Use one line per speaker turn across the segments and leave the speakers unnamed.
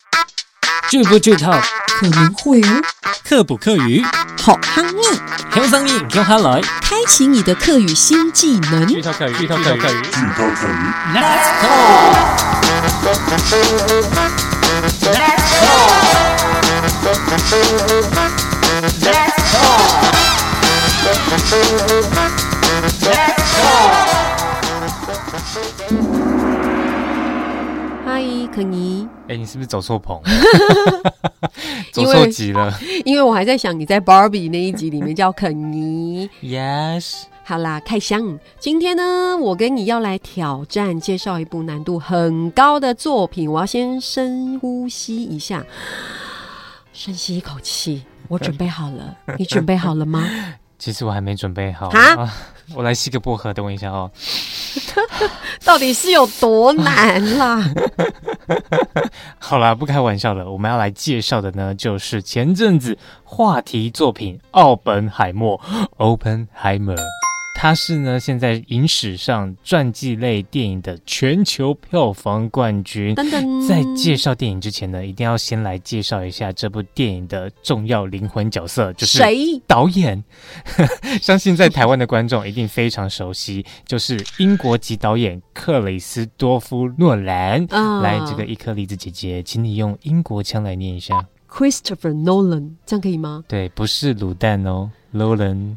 剧不剧透？
可能会哦。
课不课语？
好康密，
听声音听下来，
开启你的课语新技能。
剧透课语，剧透课语，剧透课语
Let's
go！
嗨，肯尼。
你是不是走错棚？走错集了。
因为我还在想你在 Barbie 那一集里面叫肯尼。
Yes。
好啦，开箱。今天呢，我跟你要来挑战介绍一部难度很高的作品。我要先深呼吸一下，深吸一口气。我准备好了，你准备好了吗？
其实我还没准备好
啊！
我来吸个薄荷，等我一下哦。
到底是有多难啦？
好啦，不开玩笑了，我们要来介绍的呢，就是前阵子话题作品《奥本海默》（Oppenheimer）。它是呢现在影史上传记类电影的全球票房冠军。
噔噔，
在介绍电影之前呢，一定要先来介绍一下这部电影的重要灵魂角色，就是
谁？
导演。相信在台湾的观众一定非常熟悉，就是英国籍导演克里斯多夫·诺兰。来，这个伊克栗子姐姐，请你用英国腔来念一下。
Christopher Nolan， 这样可以吗？
对，不是卤蛋哦。Nolan，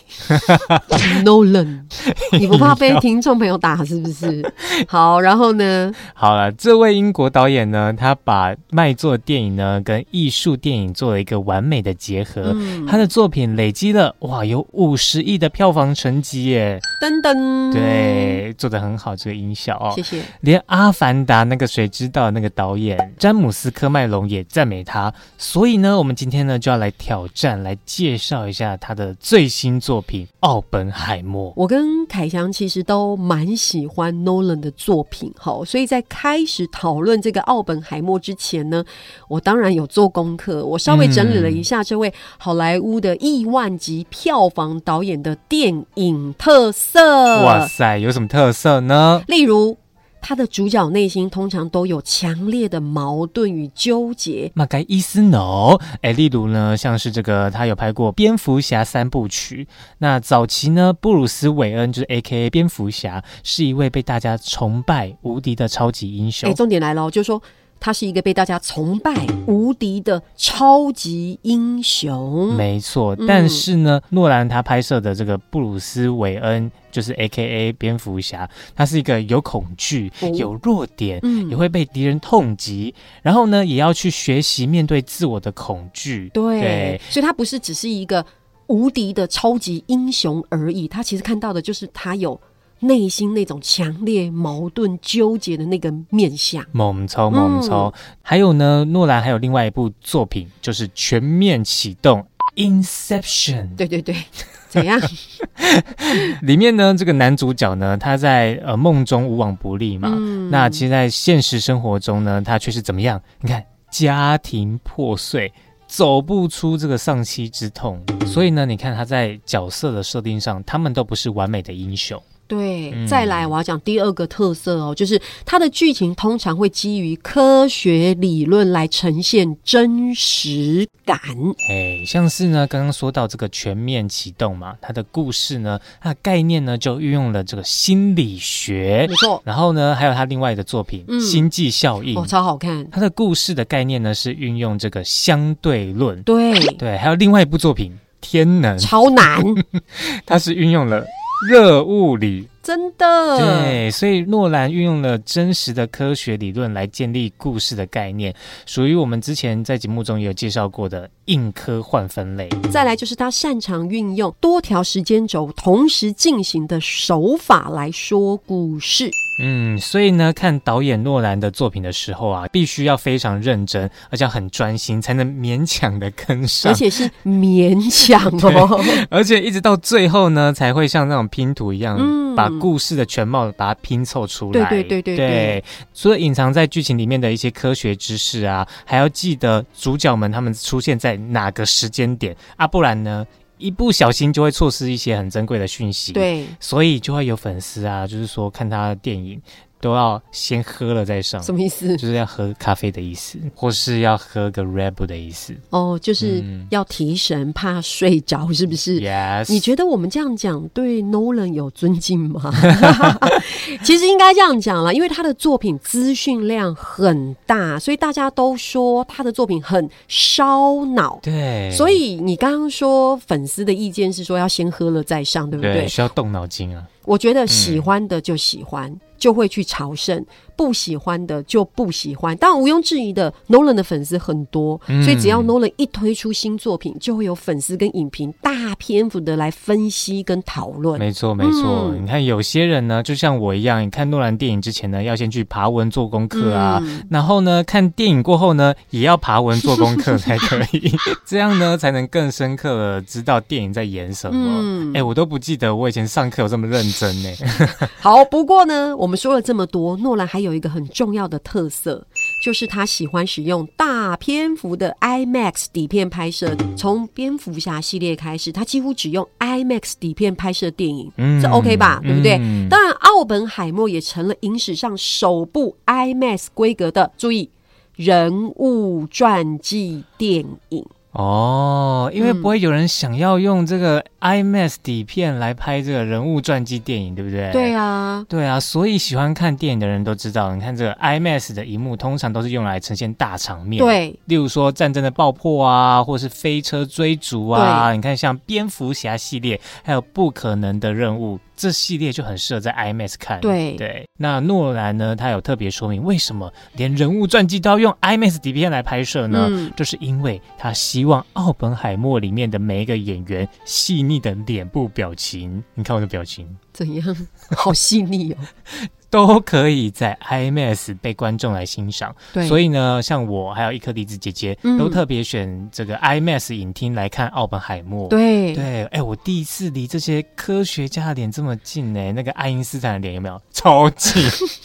Nolan， 你不怕被听众朋友打是不是？好，然后呢？
好了，这位英国导演呢，他把卖座电影呢跟艺术电影做了一个完美的结合。他的作品累积了有50亿的票房成绩耶！
噔噔，
对，做得很好，这个音效哦，
谢谢。
连《阿凡达》那个谁知道那个导演詹姆斯·科麦隆也赞美他。所以呢，我们今天呢就要来挑战，来介绍一下他的最新作品《奥本海默》。
我跟凯翔其实都蛮喜欢 Nolan 的作品，所以在开始讨论这个奥本海默之前呢，我当然有做功课，我稍微整理了一下这位好莱坞的亿万级票房导演的电影特色。
哇塞，有什么特色呢？
例如他的主角内心通常都有强烈的矛盾与纠结。
马盖伊斯诺，例如呢，像是这个，他有拍过蝙蝠侠3部曲。那早期呢，布鲁斯韦恩就是 AKA 蝙蝠侠，是一位被大家崇拜无敌的超级英雄。
重点来了，就是说他是一个被大家崇拜无敌的超级英雄。
没错，但是呢，诺兰他拍摄的这个布鲁斯韦恩就是 AKA 蝙蝠侠，他是一个有恐惧、有弱点，也会被敌人痛击，然后呢，也要去学习面对自我的恐惧。
对，所以他不是只是一个无敌的超级英雄而已，他其实看到的就是他有内心那种强烈矛盾纠结的那个面向。猛抽。
还有呢，诺兰还有另外一部作品就是全面启动 Inception。
对，怎样？
里面呢，这个男主角呢，他在梦中无往不利嘛，那其实在现实生活中呢，他却是怎么样？你看，家庭破碎，走不出这个丧妻之痛。所以呢，你看他在角色的设定上，他们都不是完美的英雄。
对，再来我要讲第二个特色就是它的剧情通常会基于科学理论来呈现真实感。
像是呢刚刚说到这个全面启动嘛，它的故事呢，它的概念呢就运用了这个心理学，
没错。
然后呢还有它另外的作品星际效应，
超好看。
它的故事的概念呢是运用这个相对论。
对，
还有另外一部作品天能，
超难。
它是运用了热物理。
真的，
对，所以诺兰运用了真实的科学理论来建立故事的概念，属于我们之前在节目中也有介绍过的硬科幻分类。
再来就是他擅长运用多条时间轴同时进行的手法来说故事。
所以呢，看导演诺兰的作品的时候啊，必须要非常认真，而且很专心，才能勉强的跟上，
而且是勉强哦。
而且一直到最后呢，才会像那种拼图一样，把故事的全貌把它拼凑出来。对，除了隐藏在剧情里面的一些科学知识啊，还要记得主角们他们出现在哪个时间点啊，不然呢一不小心就会错失一些很珍贵的讯息。
对，
所以就会有粉丝啊，就是说看他的电影都要先喝了再上。
什么意思？
就是要喝咖啡的意思，或是要喝个 Red Bull 的意思。
哦，就是要提神，怕睡着，是不是？
Yes。
你觉得我们这样讲对 Nolan 有尊敬吗？其实应该这样讲啦，因为他的作品资讯量很大，所以大家都说他的作品很烧脑。
对，
所以你刚刚说粉丝的意见是说要先喝了再上，对不对？
对，需要动脑筋啊。
我觉得喜欢的就喜欢，就会去朝圣，不喜欢的就不喜欢。当然毋庸置疑的 Nolan 的粉丝很多，所以只要 Nolan 一推出新作品，就会有粉丝跟影评大篇幅的来分析跟讨论。
没错没错，你看有些人呢就像我一样，你看诺兰电影之前呢要先去爬文做功课啊，然后呢看电影过后呢也要爬文做功课才可以这样呢才能更深刻的知道电影在演什么。我都不记得我以前上课有这么认真呢
好，不过呢我们说了这么多，诺兰还有一个很重要的特色，就是他喜欢使用大篇幅的 IMAX 底片拍摄。从蝙蝠侠系列开始，他几乎只用 IMAX 底片拍摄电影，这 OK 吧？对不对？当然奥本海默也成了影史上首部 IMAX 规格的，注意，人物传记电影。
哦，因为不会有人想要用这个 IMAX 底片来拍这个人物传记电影，对不对？
对啊，
对啊，所以喜欢看电影的人都知道，你看这个 IMAX 的萤幕通常都是用来呈现大场面，
对，
例如说战争的爆破啊，或是飞车追逐啊，你看像蝙蝠侠系列，还有不可能的任务，这系列就很适合在 IMAX 看。对，那诺兰呢，他有特别说明为什么连人物传记都要用 IMAX 底片来拍摄呢？就是因为他希望奥本海默里面的每一个演员细腻的脸部表情，你看我的表情
怎样？好细腻哦
都可以在 IMAX 被观众来欣赏。
对，
所以呢，像我还有一颗梨子姐姐，都特别选这个 IMAX 影厅来看奥本海默。对，我第一次离这些科学家的脸这么近呢，那个爱因斯坦的脸有没有超近？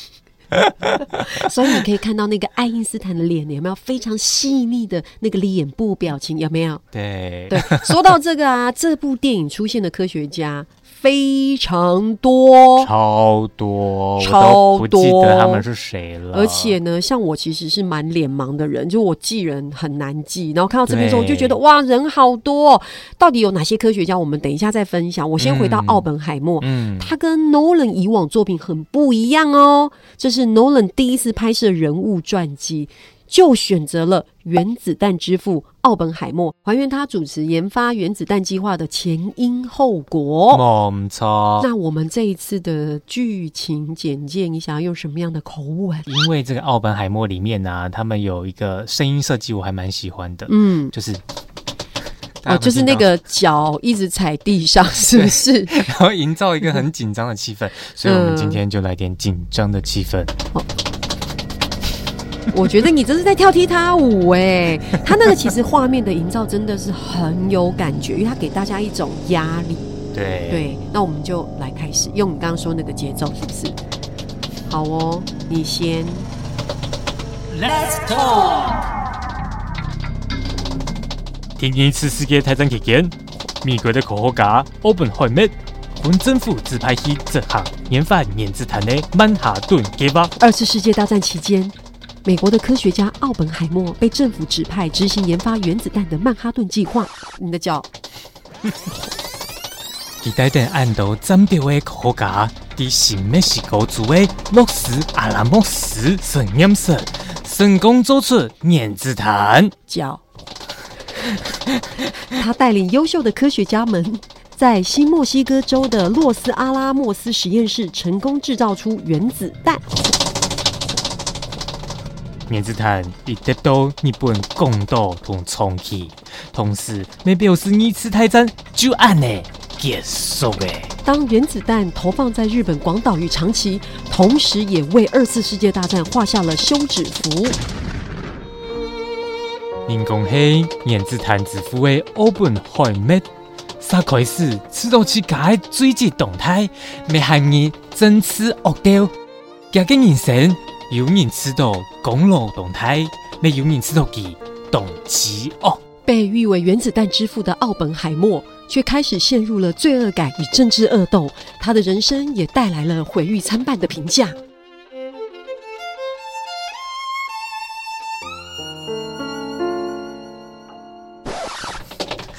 所以你可以看到那个爱因斯坦的脸有没有非常细腻的那个脸部表情，有没有？
对，
说到这个啊，这部电影出现的科学家非常多，
超多，我都不记得他们是谁了。
而且呢，像我其实是蛮脸盲的人，就我记人很难记，然后看到这边之后我就觉得哇，人好多哦，到底有哪些科学家？我们等一下再分享。我先回到奥本海默，他跟 Nolan 以往作品很不一样哦，这是 Nolan 第一次拍摄人物传记，就选择了原子弹之父奥本海默，还原他主持研发原子弹计划的前因后果。
没错。
那我们这一次的剧情简介，你想要用什么样的口吻？
因为这个奥本海默里面啊，他们有一个声音设计我还蛮喜欢的，就是
就是那个脚一直踩地上，是不是？
然后营造一个很紧张的气氛，所以我们今天就来点紧张的气氛。
我觉得你这是在跳踢踏舞哎！他那个其实画面的营造真的是很有感觉，因为他给大家一种压力。对，那我们就来开始用你刚刚说那个节奏，是不是？好哦，你先。
Let's talk。第一次世界大战期间，美国的科学家奥本海默本政府指派去执行研发原子弹的曼哈顿计划。
二次世界大战期间，美国的科学家奥本海默被政府指派执行研发原子弹的曼哈顿计划。你的脚。
期待等按到针对的科学家，在新墨西哥州的洛斯阿拉莫斯实验室成功做出原子弹。
脚。他带领优秀的科学家们，在新墨西哥州的洛斯阿拉莫斯实验室成功制造出原子弹。
原子弹已得到日本攻岛同重启，同时也表示二次大战就按呢结束了。
当原子弹投放在日本广岛与长崎，同时也为二次世界大战画下了休止符。
因恭喜原子弹之父的奥本海默，他开始知道自己的追击动态，没限于真知恶掉。家嘅人生有人知道公路动态，没有人知道其动机恶。
被誉为原子弹之父的奥本海默，却开始陷入了罪恶感与政治恶斗，他的人生也带来了毁誉参半的评价。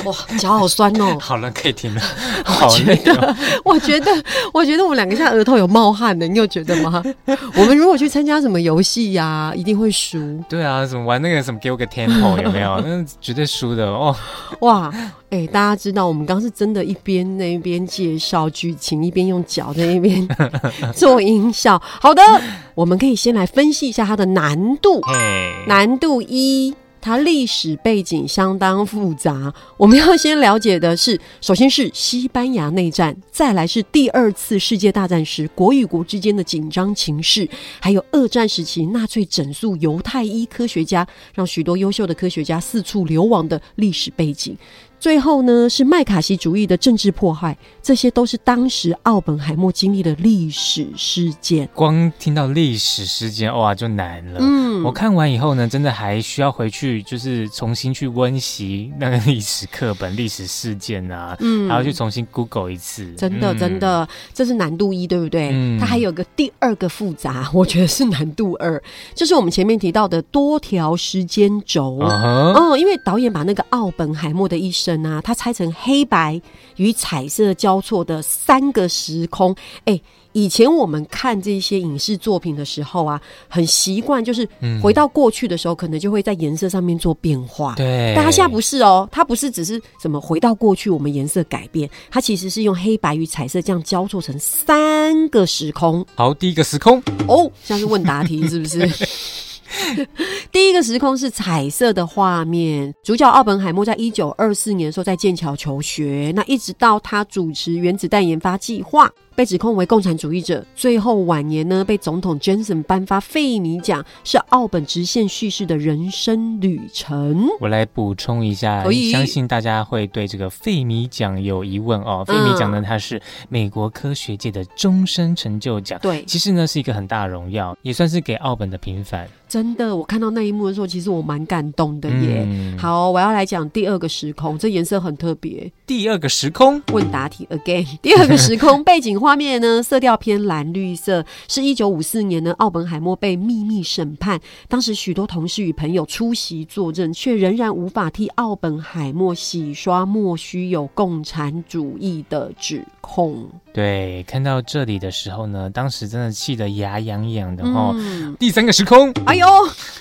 哇，脚好酸哦。
好了，可以停了。好累哦。
我觉得我们两个现在额头有冒汗的，你有觉得吗？我们如果去参加什么游戏呀，一定会输。
对啊，什么玩那个什么给我个 tempo 有没有？那绝对输的哦。
哇，大家知道我们刚是真的一边那边介绍剧情，一边用脚在那边做音效。好的，我们可以先来分析一下它的难度。难度1。它历史背景相当复杂，我们要先了解的是，首先是西班牙内战，再来是第2次世界大战时国与国之间的紧张情势，还有二战时期纳粹整肃犹太裔科学家，让许多优秀的科学家四处流亡的历史背景。最后呢，是麦卡锡主义的政治迫害，这些都是当时奥本海默经历的历史事件。
光听到历史事件，哇，就难了。我看完以后呢，真的还需要回去，就是重新去温习那个历史课本、历史事件啊，还要去重新 Google 一次。
真的，这是难度1，对不对？它还有个第2个复杂，我觉得是难度2，就是我们前面提到的多条时间轴。因为导演把那个奥本海默的一生他拆成黑白与彩色交错的3个时空。以前我们看这些影视作品的时候啊，很习惯就是回到过去的时候，可能就会在颜色上面做变化。
对，
但他现在不是哦，他不是只是什么回到过去我们颜色改变，他其实是用黑白与彩色这样交错成3个时空。
好，第一个时空
像是问答题是不是？第一个时空是彩色的画面，主角奥本海默在1924年的时候在剑桥求学，那一直到他主持原子弹研发计划，被指控为共产主义者，最后晚年呢被总统 Johnson 颁发费米奖，是奥本直线叙事的人生旅程。
我来补充一下，相信大家会对这个费米奖有疑问哦。费米奖呢，它是美国科学界的终身成就奖，对，其实呢是一个很大的荣耀，也算是给奥本的平反。
真的，我看到那一幕的时候，其实我蛮感动的耶。好，我要来讲第2个时空，这颜色很特别。
第2个时空
问答题 again。第2个时空背景画面呢，色调偏蓝绿色，是1954年呢，奥本海默被秘密审判，当时许多同事与朋友出席作证，却仍然无法替奥本海默洗刷莫须有共产主义的指控。
对，看到这里的时候呢，当时真的气得牙痒痒的哦。第3个时空，
哎呦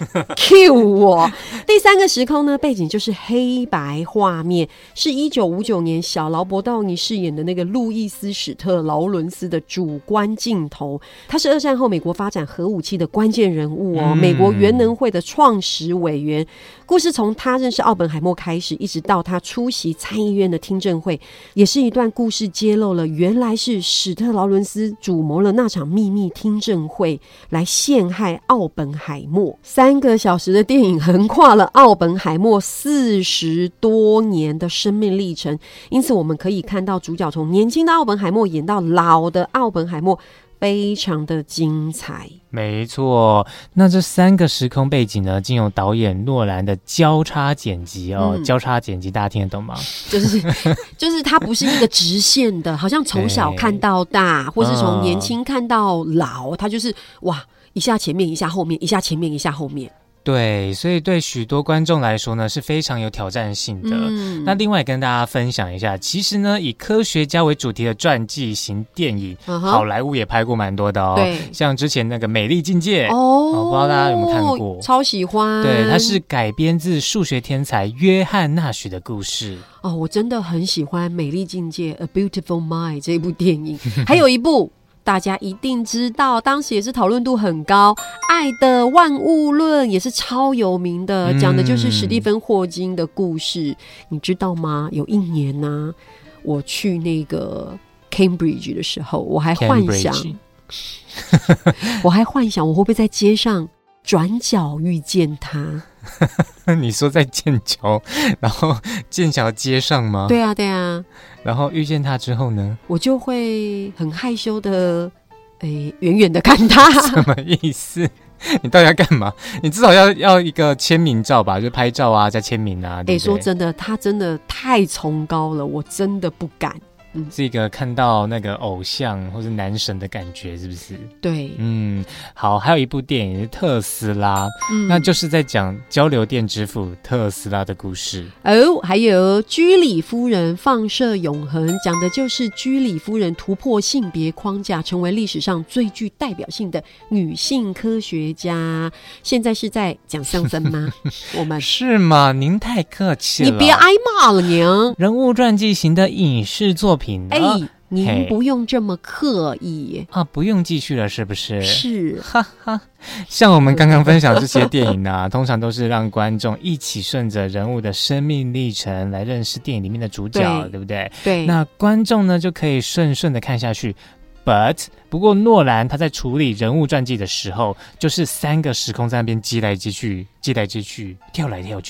，Q 我。第3个时空呢，背景就是黑白画面，是1959年小劳勃道尼饰演的那个路易斯史特劳伦斯的主观镜头。他是2战后美国发展核武器的关键人物哦，美国原能会的创始委员。故事从他认识奥本海默开始，一直到他出席参议院的听证会，也是一段故事揭露了原来是史特劳伦斯主谋了那场秘密听证会来陷害奥本海默。3个小时的电影横跨了奥本海默40多年的生命历程，因此我们可以看到主角从年轻的奥本海默演到老的奥本海默，非常的精彩。
没错，那这3个时空背景呢，经由导演诺兰的交叉剪辑哦，交叉剪辑大家听得懂吗？
就是它不是一个直线的，好像从小看到大，或是从年轻看到老，它就是哇，一下前面一下后面，一下前面一下后面。
对，所以对许多观众来说呢，是非常有挑战性的。那另外跟大家分享一下，其实呢，以科学家为主题的传记型电影，好莱坞也拍过蛮多的哦。对，像之前那个《美丽境界》不知道大家有没有看过？
超喜欢。
对，它是改编自数学天才约翰纳许的故事。
我真的很喜欢《美丽境界》A Beautiful Mind 这部电影，还有一部。大家一定知道，当时也是讨论度很高，《爱的万物论》也是超有名的，讲的就是史蒂芬霍金的故事。你知道吗？有一年呢，我去那个 Cambridge 的时候，我还幻想我会不会在街上转角遇见他。
你说在剑桥，然后剑桥街上吗？
对啊对啊。
然后遇见他之后呢，
我就会很害羞的远远的看他。
什么意思？你到底要干嘛？你至少要一个签名照吧，就拍照啊加签名啊。说
真的，他真的太崇高了，我真的不敢。
是一个看到那个偶像或是男神的感觉，是不是？
对，
好，还有一部电影是特斯拉，那就是在讲交流电之父特斯拉的故事。
还有居里夫人放射永恒，讲的就是居里夫人突破性别框架，成为历史上最具代表性的女性科学家。现在是在讲相声吗？我们
是吗？您太客气了，
你别挨骂了您。
人物传记型的影视作品呢？
您不用这么刻意
啊，不用继续了，是不是？
是，
哈哈。像我们刚刚分享这些电影啊，通常都是让观众一起顺着人物的生命历程来认识电影里面的主角，对不对？
对。
那观众呢就可以顺的看下去。不过诺兰他在处理人物传记的时候，就是3个时空在那边接来接去，跳来跳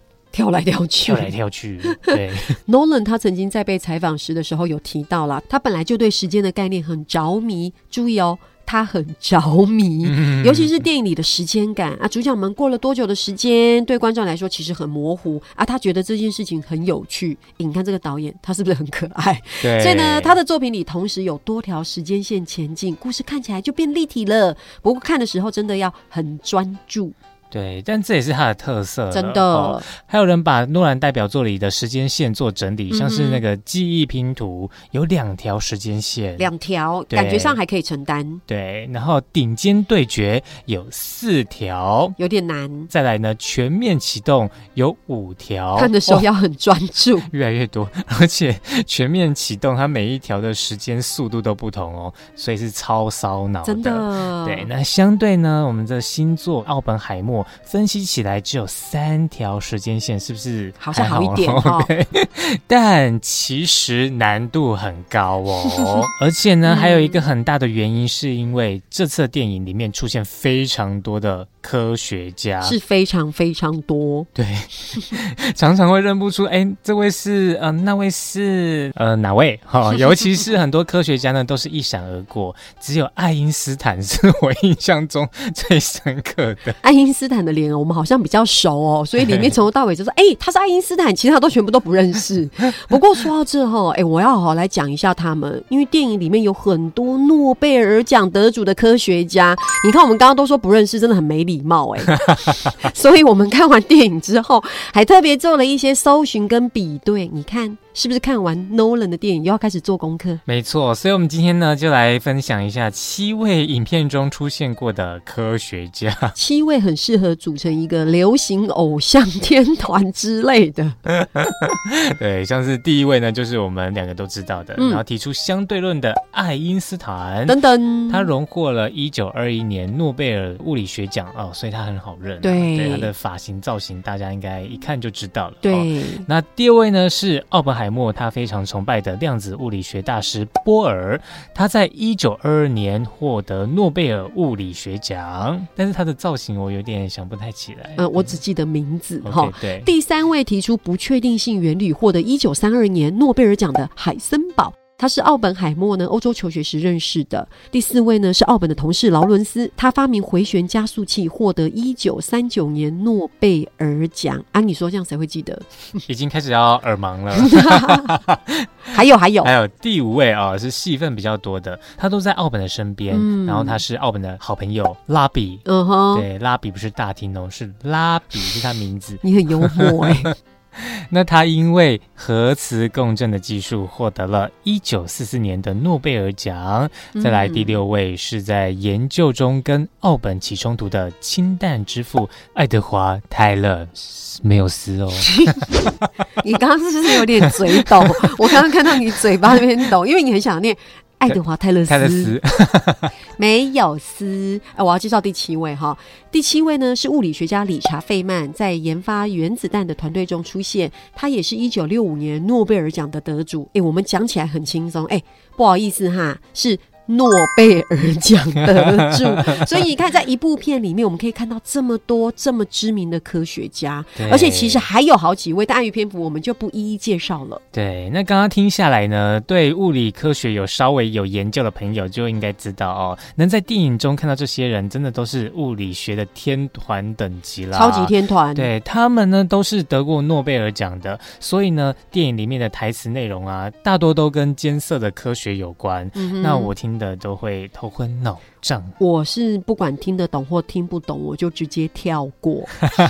去。对
，Nolan 他曾经在被采访时的时候有提到啦，他本来就对时间的概念很着迷。注意哦，他很着迷，尤其是电影里的时间感啊，主角们过了多久的时间，对观众来说其实很模糊啊。他觉得这件事情很有趣。你看这个导演，他是不是很可爱？
对，
所以呢，他的作品里同时有多条时间线前进，故事看起来就变立体了。不过看的时候真的要很专注。
对，但这也是他的特色了，
真的。
还有人把诺兰代表作里的时间线做整理，像是那个记忆拼图有2条时间线
，2条，感觉上还可以承担。
对，然后顶尖对决有4条，
有点难。
再来呢，全面启动有5条，
看的时候要很专注，
越来越多，而且全面启动它每一条的时间速度都不同哦，所以是超烧脑的。
真的。
对，那相对呢，我们的新作奥本海默分析起来只有3条时间线，是不是
好像好一点哦？
对，但其实难度很高哦。而且呢，还有一个很大的原因，是因为这次的电影里面出现非常多的科学家，
是非常非常多。
对，常常会认不出，这位是那位是哪位？尤其是很多科学家呢，都是一闪而过，只有爱因斯坦是我印象中最深刻的。
爱因斯坦的脸我们好像比较熟哦，所以里面从头到尾就说他是爱因斯坦，其他都全部都不认识。不过说到这我要好好来讲一下他们，因为电影里面有很多诺贝尔奖得主的科学家，你看我们刚刚都说不认识，真的很没礼貌所以我们看完电影之后还特别做了一些搜寻跟比对，你看是不是看完 Nolan 的电影又要开始做功课？
没错，所以我们今天呢就来分享一下7位影片中出现过的科学家。
7位很适合组成一个流行偶像天团之类的。
对，像是第1位呢，就是我们2个都知道的，然后提出相对论的爱因斯坦
等等，
他荣获了1921年诺贝尔物理学奖所以他很好认。
对，
他的发型造型大家应该一看就知道了。
对，
那第2位呢是奥本海默，他非常崇拜的量子物理学大师波尔，他在1922年获得诺贝尔物理学奖，但是他的造型我有点想不太起来。
我只记得名字。
对。
第3位提出不确定性原理，获得1932年诺贝尔奖的海森堡，他是奥本海默呢欧洲求学时认识的。第4位呢是奥本的同事劳伦斯，他发明回旋加速器，获得1939年诺贝尔奖。你说这样谁会记得？
已经开始要耳盲了。
还有
第5位是戏份比较多的，他都在奥本的身边，然后他是奥本的好朋友拉比。对，拉比不是大厅是拉比是他名字。
你很幽默
那他因为核磁共振的技术获得了1944年的诺贝尔奖。再来第6位是在研究中跟奥本起冲突的氢弹之父爱德华·泰勒，没有斯哦。
你刚刚是不是有点嘴抖？我刚刚看到你嘴巴那边抖，因为你很想念爱德华·泰勒斯。没有斯。我要介绍第7位哈。第7位呢是物理学家理查·费曼，在研发原子弹的团队中出现，他也是1965年诺贝尔奖的得主。我们讲起来很轻松，不好意思哈，是诺贝尔奖得主。所以你看，在一部片里面我们可以看到这么多这么知名的科学家，而且其实还有好几位，但碍于篇幅我们就不一一介绍了。
对，那刚刚听下来呢，对物理科学有稍微有研究的朋友就应该知道哦，能在电影中看到这些人真的都是物理学的天团等级啦，
超级天团。
对，他们呢都是得过诺贝尔奖的，所以呢电影里面的台词内容啊大多都跟艰涩的科学有关，那我听的都会头昏脑胀。
我是不管听得懂或听不懂我就直接跳过。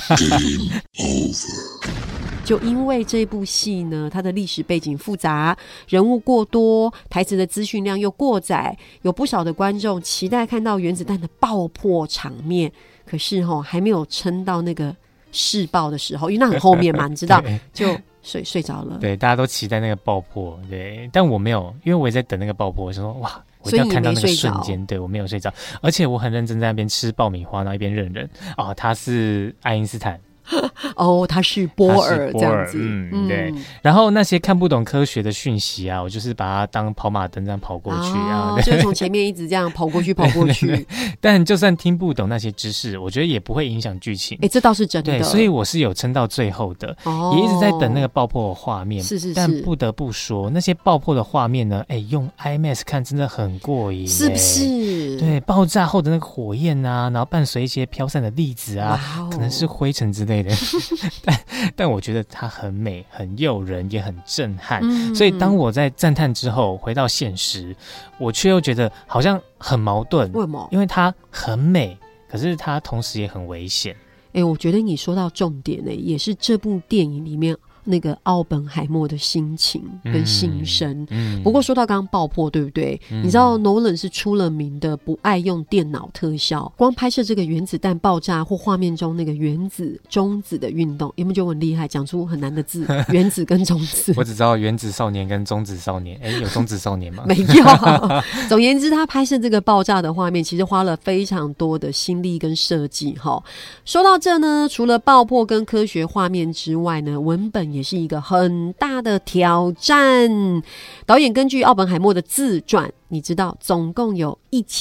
就因为这部戏呢，它的历史背景复杂，人物过多，台词的资讯量又过载，有不少的观众期待看到原子弹的爆破场面，可是还没有撑到那个试爆的时候，因为那很后面嘛，你知道，就睡着了。
对，大家都期待那个爆破，对，但我没有，因为我也在等那个爆破，我说哇，我一定要看到那个瞬间。对，我没有睡着，而且我很认真在那边吃爆米花，然后一边认人。哦，他是爱因斯坦。
哦，他是波尔这样子，
对。然后那些看不懂科学的讯息啊，我就是把它当跑马灯这样跑过去啊，
就从前面一直这样跑过去跑过去。
但就算听不懂那些知识，我觉得也不会影响剧情。
这倒是真的。
对，所以我是有撑到最后的，也一直在等那个爆破的画面。
是。
但不得不说，那些爆破的画面呢，用 IMAX 看真的很过瘾，
是不是？
对，爆炸后的那个火焰啊，然后伴随一些飘散的粒子啊，可能是灰尘之类的。但我觉得它很美，很诱人，也很震撼。所以当我在赞叹之后回到现实，我却又觉得好像很矛盾。
为什么？
因为它很美，可是它同时也很危险。
我觉得你说到重点也是这部电影里面那个奥本海默的心情跟心声。不过说到刚刚爆破，对不对？你知道 Nolan 是出了名的不爱用电脑特效，光拍摄这个原子弹爆炸或画面中那个原子中子的运动，有没有觉得很厉害？讲出很难的字，原子跟中子。
我只知道原子少年跟中子少年，有中子少年吗？
没有。总言之，他拍摄这个爆炸的画面，其实花了非常多的心力跟设计。说到这呢，除了爆破跟科学画面之外呢，文本也是一个很大的挑战。导演根据奥本海默的自传，你知道总共有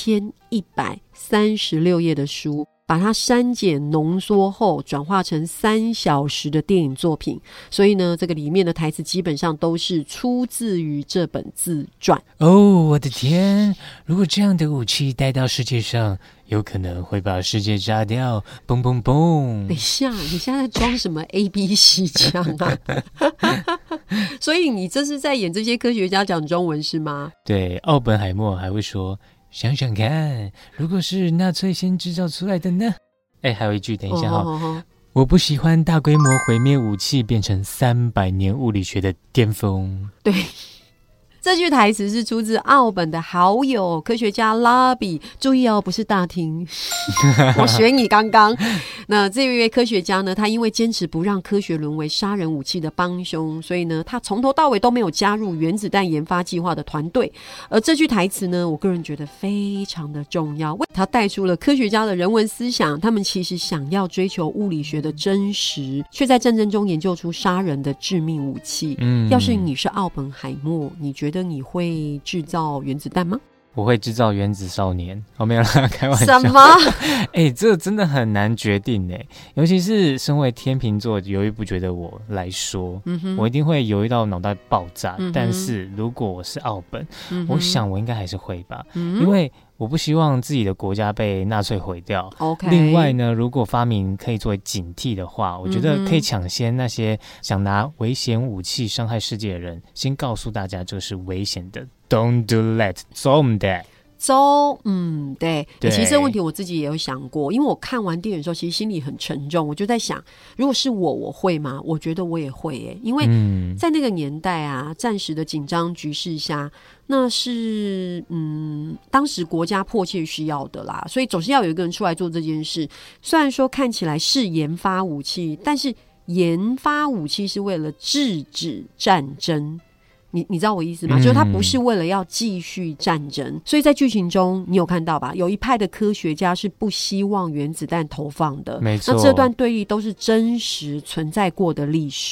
1136页的书，把它删减浓缩后转化成3小时的电影作品，所以呢，这个里面的台词基本上都是出自于这本自传。
哦，我的天，如果这样的武器带到世界上，有可能会把世界炸掉，嘣嘣嘣。
等一下，你现在在装什么 ABC 枪啊？所以你这是在演这些科学家讲中文是吗？
对，奥本海默还会说，想想看，如果是纳粹先制造出来的呢？还有一句，等一下我不喜欢大规模毁灭武器变成300年物理学的巅峰。
对，这句台词是出自奥本的好友科学家拉比，注意不是大厅。我学你刚刚。那这位科学家呢，他因为坚持不让科学沦为杀人武器的帮凶，所以呢，他从头到尾都没有加入原子弹研发计划的团队。而这句台词呢，我个人觉得非常的重要，他带出了科学家的人文思想，他们其实想要追求物理学的真实，却在战争中研究出杀人的致命武器。要是你是奥本海默，你觉得你会制造原子弹吗？
我会制造原子少年。没有啦，开玩笑。
什么？
这真的很难决定尤其是身为天秤座犹豫不决的我来说，我一定会犹豫到脑袋爆炸。但是如果我是奥本，我想我应该还是会吧，因为我不希望自己的国家被纳粹毁掉。另外呢，如果发明可以作为警惕的话，我觉得可以抢先那些想拿危险武器伤害世界的人，先告诉大家这是危险的。Don't do that. Don't that.
对。其实这个问题我自己也有想过，因为我看完电影的时候，其实心里很沉重。我就在想，如果是我会吗？我觉得我也会因为在那个年代啊，暂时的紧张局势下，那是当时国家迫切需要的啦，所以总是要有一个人出来做这件事。虽然说看起来是研发武器，但是研发武器是为了制止战争。你知道我意思吗？就是他不是为了要继续战争，所以在剧情中你有看到吧？有一派的科学家是不希望原子弹投放的，
没错。
那这段对立都是真实存在过的历史。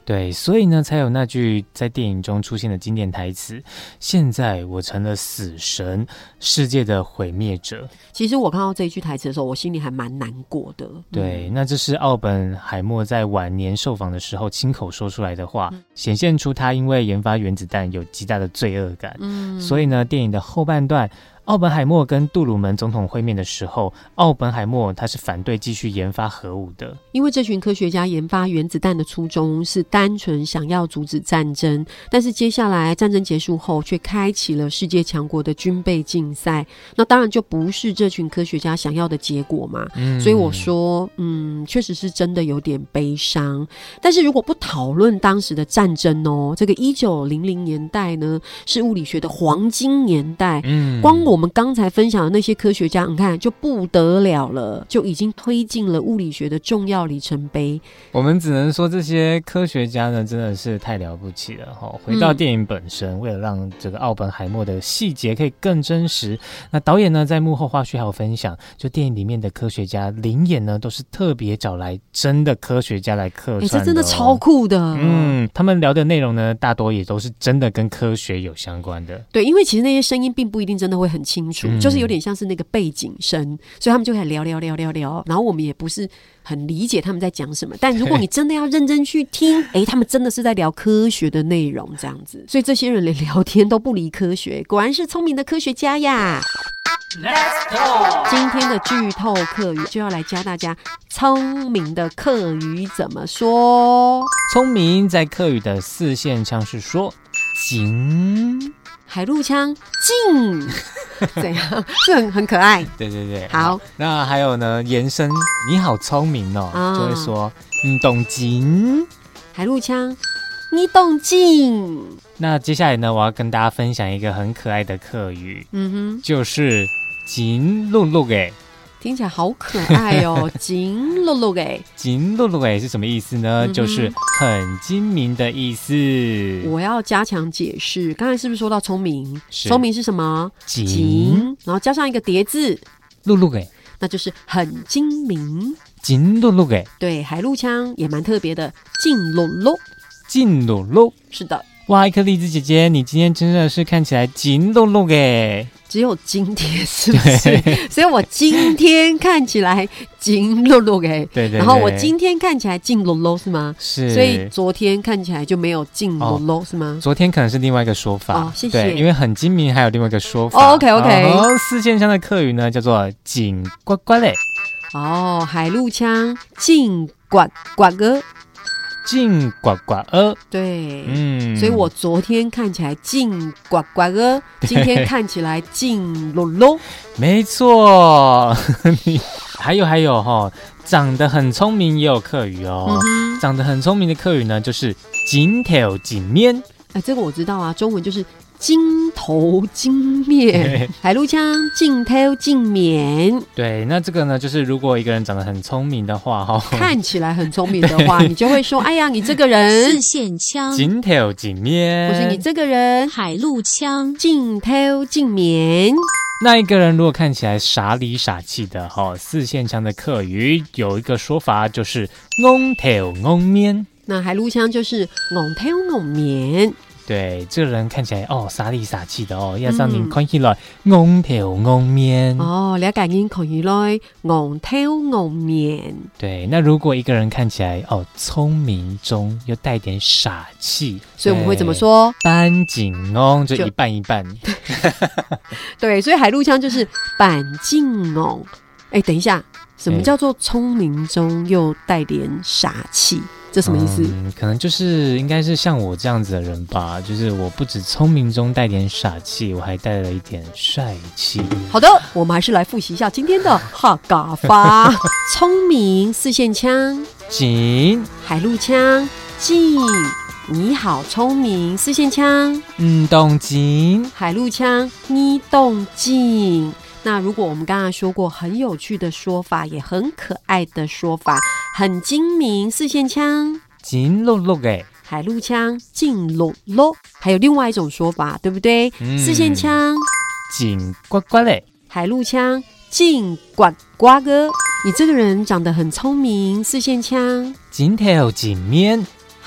对，所以呢才有那句在电影中出现的经典台词，现在我成了死神，世界的毁灭者。
其实我看到这一句台词的时候，我心里还蛮难过的。
对，那这是奥本海默在晚年受访的时候亲口说出来的话，显现出他因为研发原子弹有极大的罪恶感。所以呢，电影的后半段，奥本海默跟杜鲁门总统会面的时候，奥本海默他是反对继续研发核武的，
因为这群科学家研发原子弹的初衷是单纯想要阻止战争，但是接下来战争结束后却开启了世界强国的军备竞赛，那当然就不是这群科学家想要的结果嘛。所以我说确实是真的有点悲伤。但是如果不讨论当时的战争哦，这个1900年代呢是物理学的黄金年代，光我们刚才分享的那些科学家，你看就不得了了，就已经推进了物理学的重要里程碑。
我们只能说这些科学家呢真的是太了不起了。回到电影本身，为了让这个奥本海默的细节可以更真实，那导演呢在幕后花絮还有分享，就电影里面的科学家临演呢都是特别找来真的科学家来客串的。
这真的超酷的。
他们聊的内容呢大多也都是真的跟科学有相关的。
对，因为其实那些声音并不一定真的会很清楚，就是有点像是那个背景声，所以他们就开始聊，然后我们也不是很理解他们在讲什么，但如果你真的要认真去听，他们真的是在聊科学的内容这样子，所以这些人连聊天都不离科学，果然是聪明的科学家呀。Let's go！ 今天的剧透课语就要来教大家聪明的客语怎么说。
聪明在客语的四线腔是说进，
海陆腔进怎样？是很可爱。
对对对，
好。
那还有呢，延伸你好聪明哦，就会说懂进。
海陆腔你懂进。
那接下来呢，我要跟大家分享一个很可爱的客语，就是金露露诶。
听起来好可爱哦，金露露诶。
金露露诶是什么意思呢？就是很精明的意思。
我要加强解释，刚才是不是说到聪明？聪明是什么？
金，
然后加上一个叠字，
露露诶，
那就是很精明。
金露露诶，
对，海陆腔也蛮特别的，金露露。
金露露，
是的。
哇，一颗栗子姐姐，你今天真的是看起来金露露诶。
只有今天是不是？所以我今天看起来金露露诶，
对，
然后我今天看起来金露露是吗？
是。
所以昨天看起来就没有金露露是吗？
昨天可能是另外一个说法。
谢谢。
对，因为很精明还有另外一个说法。
OK。
四线腔的客语呢叫做金呱呱嘞。
海陆腔金呱呱个。
金呱呱
对，所以我昨天看起来金呱呱今天看起来金露露。
没错。还有长得很聪明也有客语哦。长得很聪明的客语呢就是金头金面。
这个我知道啊，中文就是金头金面。海陆腔金头金面。对，
那这个呢就是如果一个人长得很聪明的话，
看起来很聪明的话，你就会说哎呀你这个人
四线腔
金头金面，
不是你这个人
海陆腔
金头金面。
那一个人如果看起来傻里傻气的四线腔的客语有一个说法就是憨头憨面。
那海陆腔就是憨头憨面。
对，这个人看起来傻里傻气的要让您看起来憨头憨面。
了解您看起来憨头憨面。
对，那如果一个人看起来聪明中又带点傻气，
所以我们会怎么说？
板景憨，就一半一半。
对，所以海陆腔就是板景憨。等一下，什么叫做聪明中又带点傻气？这什么意思？
可能就是应该是像我这样子的人吧，就是我不止聪明中带点傻气，我还带了一点帅气。
好的，我们还是来复习一下今天的哈嘎发。聪明四线腔
金，
海陆腔进。你好聪明四线腔
懂金，
海陆腔你懂金。那如果我们刚刚说过很有趣的说法，也很可爱的说法，很精明四线腔
金露露诶，
海陆腔金露露。还有另外一种说法，对不对？四线腔
金呱呱嘞，
海陆腔金呱呱个。你这个人长得很聪明四线腔
金头金面，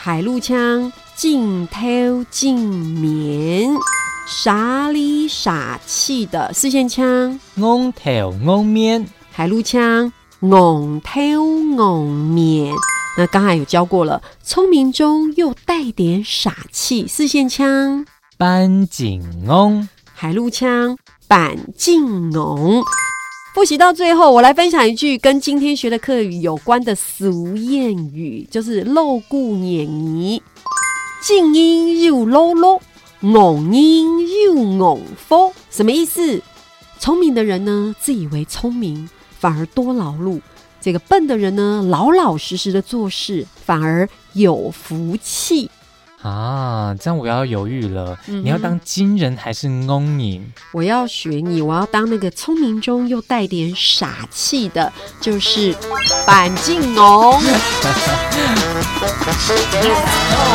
海陆腔镜头镜面，傻里傻气的四线腔
昂头昂面，
海陆腔昂头昂面。那刚才有教过了，聪明中又带点傻气，四线腔
板井昂，
海陆腔板镜昂。复习到最后，我来分享一句跟今天学的课语有关的俗谚语，就是露骨撵泥，静音又啰啰，昂音又昂佛。什么意思？聪明的人呢，自以为聪明，反而多劳碌；这个笨的人呢，老老实实的做事，反而有福气。
啊，这样我要犹豫了，你要当金人还是翁银？
我要学你，我要当那个聪明中又带点傻气的，就是板镜龙。